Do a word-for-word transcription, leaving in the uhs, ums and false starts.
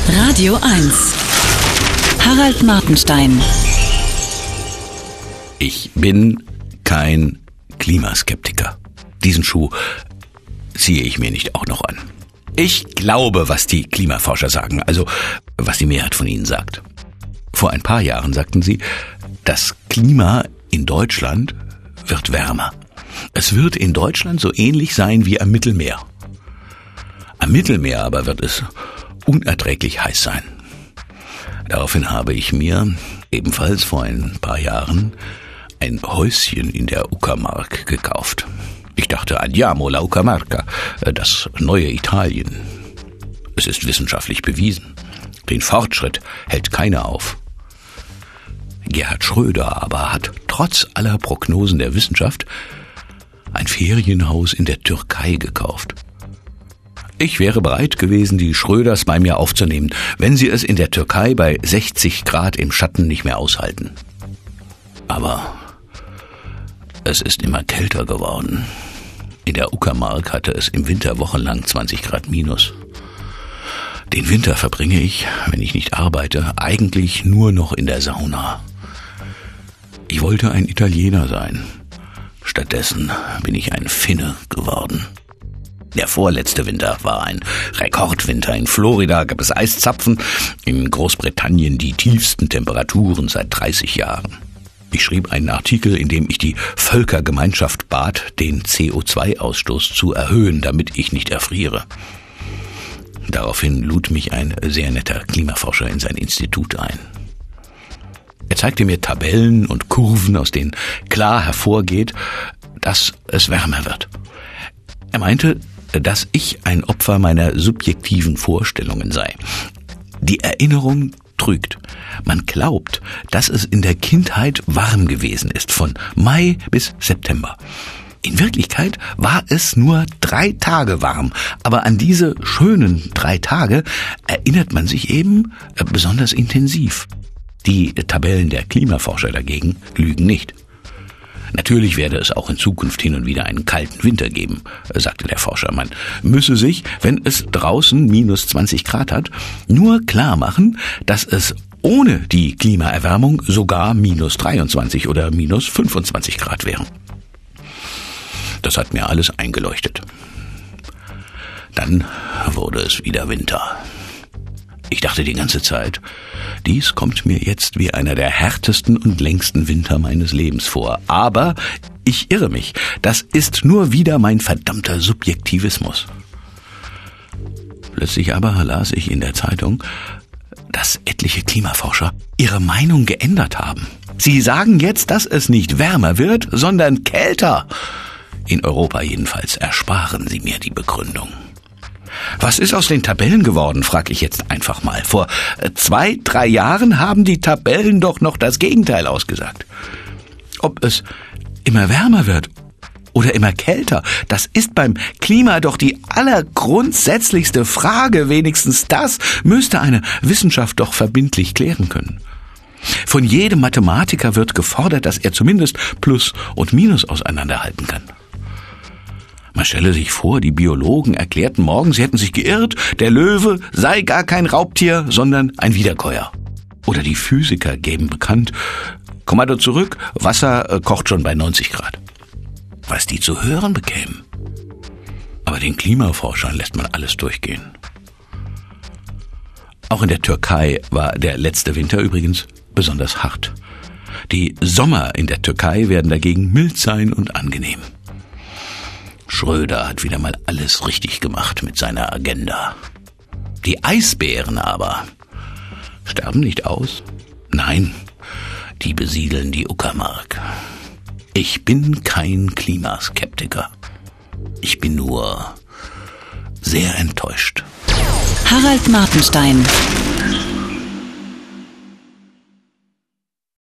Radio eins. Harald Martenstein. Ich bin kein Klimaskeptiker. Diesen Schuh ziehe ich mir nicht auch noch an. Ich glaube, was die Klimaforscher sagen, also was die Mehrheit von ihnen sagt. Vor ein paar Jahren sagten sie, das Klima in Deutschland wird wärmer. Es wird in Deutschland so ähnlich sein wie am Mittelmeer. Am Mittelmeer aber wird es unerträglich heiß sein. Daraufhin habe ich mir ebenfalls vor ein paar Jahren ein Häuschen in der Uckermark gekauft. Ich dachte, andiamo la Uckermarca, das neue Italien. Es ist wissenschaftlich bewiesen. Den Fortschritt hält keiner auf. Gerhard Schröder aber hat trotz aller Prognosen der Wissenschaft ein Ferienhaus in der Türkei gekauft. Ich wäre bereit gewesen, die Schröders bei mir aufzunehmen, wenn sie es in der Türkei bei sechzig Grad im Schatten nicht mehr aushalten. Aber es ist immer kälter geworden. In der Uckermark hatte es im Winter wochenlang zwanzig Grad minus. Den Winter verbringe ich, wenn ich nicht arbeite, eigentlich nur noch in der Sauna. Ich wollte ein Italiener sein. Stattdessen bin ich ein Finne geworden. Der vorletzte Winter war ein Rekordwinter. In Florida gab es Eiszapfen, in Großbritannien die tiefsten Temperaturen seit dreißig Jahren. Ich schrieb einen Artikel, in dem ich die Völkergemeinschaft bat, den C O zwei Ausstoß zu erhöhen, damit ich nicht erfriere. Daraufhin lud mich ein sehr netter Klimaforscher in sein Institut ein. Er zeigte mir Tabellen und Kurven, aus denen klar hervorgeht, dass es wärmer wird. Er meinte, dass ich ein Opfer meiner subjektiven Vorstellungen sei. Die Erinnerung trügt. Man glaubt, dass es in der Kindheit warm gewesen ist, von Mai bis September. In Wirklichkeit war es nur drei Tage warm, aber an diese schönen drei Tage erinnert man sich eben besonders intensiv. Die Tabellen der Klimaforscher dagegen lügen nicht. Natürlich werde es auch in Zukunft hin und wieder einen kalten Winter geben, sagte der Forscher. Man müsse sich, wenn es draußen minus zwanzig Grad hat, nur klar machen, dass es ohne die Klimaerwärmung sogar minus dreiundzwanzig oder minus fünfundzwanzig Grad wären. Das hat mir alles eingeleuchtet. Dann wurde es wieder Winter. Ich dachte die ganze Zeit, dies kommt mir jetzt wie einer der härtesten und längsten Winter meines Lebens vor. Aber ich irre mich. Das ist nur wieder mein verdammter Subjektivismus. Plötzlich aber las ich in der Zeitung, dass etliche Klimaforscher ihre Meinung geändert haben. Sie sagen jetzt, dass es nicht wärmer wird, sondern kälter. In Europa jedenfalls ersparen sie mir die Begründung. Was ist aus den Tabellen geworden, frage ich jetzt einfach mal. Vor zwei, drei Jahren haben die Tabellen doch noch das Gegenteil ausgesagt. Ob es immer wärmer wird oder immer kälter, das ist beim Klima doch die allergrundsätzlichste Frage. Wenigstens das müsste eine Wissenschaft doch verbindlich klären können. Von jedem Mathematiker wird gefordert, dass er zumindest Plus und Minus auseinanderhalten kann. Man stelle sich vor, die Biologen erklärten morgen, sie hätten sich geirrt, der Löwe sei gar kein Raubtier, sondern ein Wiederkäuer. Oder die Physiker geben bekannt, Kommando zurück, Wasser äh, kocht schon bei neunzig Grad. Was die zu hören bekämen. Aber den Klimaforschern lässt man alles durchgehen. Auch in der Türkei war der letzte Winter übrigens besonders hart. Die Sommer in der Türkei werden dagegen mild sein und angenehm. Schröder hat wieder mal alles richtig gemacht mit seiner Agenda. Die Eisbären aber sterben nicht aus. Nein, die besiedeln die Uckermark. Ich bin kein Klimaskeptiker. Ich bin nur sehr enttäuscht. Harald Martenstein.